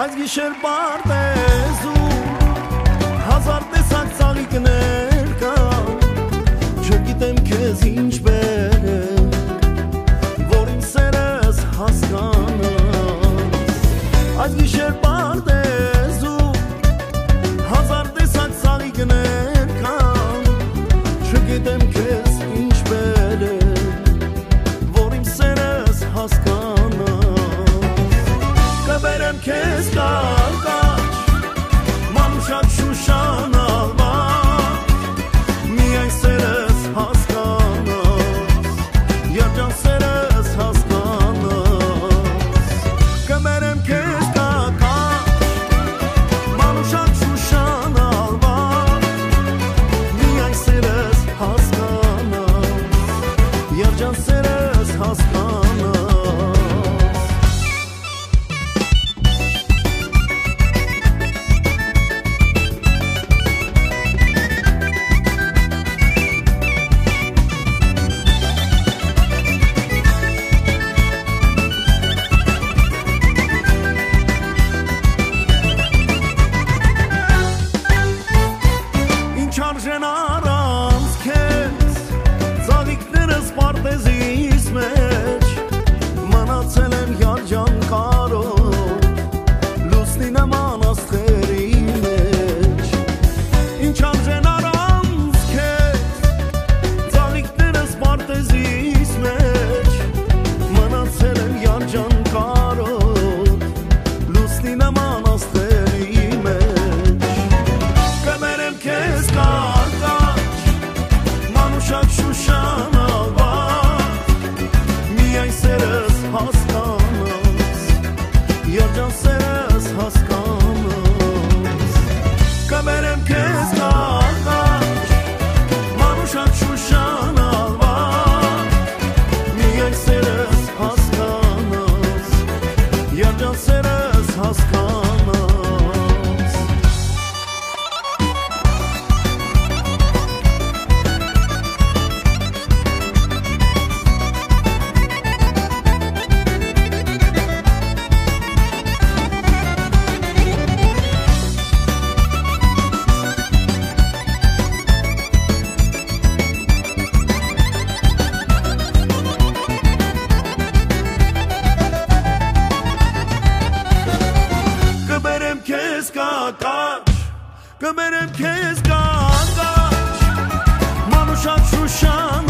Այս գիշեր պարտեզում հազար տեսակ ծաղիկներ կա Չգիտեմ քեզ ինչ բերեմ Որ իմ սերս հասկանաս Այս գիշեր պարտեզում հազար տեսակ ծաղիկներ կա Չգիտեմ քեզ ինչ բերեմ Որ իմ սերս հասկանաս Կբերեմ քեզ կարկաչ Մանուշակ շուշան ալվար Միայն սերս հասկանաս Երջան սերս հասկանաս Կբերեմ քեզ կարկաչ Մանուշակ շուշան ալվար Միայն սերս հասկանաս Երջան սերս հասկանաս Չարժեն առանց քեզ Ծաղիկներս պարտեզիս մեջ Մնացել եմ յաջան կարով Լուսնի նման աստղերի մեջ Ինչ արժեն առանց քեզ Ծաղիկներս պարտեզիս մեջ Մնացել եմ յաջան կարով Լուսնի նման աստղերի մեջ Կբերեմ քեզ Մանուշակ շուշան ալվար Միայն սերս հասկանաս Երջան սերս հասկանաս Կբերեմ քեզ կարկաչ Մանուշակ շուշան ալվար Միայն սերս հասկանաս Երջան սերս հասկանաս Կբերեմ քեզ կարկաչ Կբերեմ քեզ կարկաչ Մանուշակ շուշան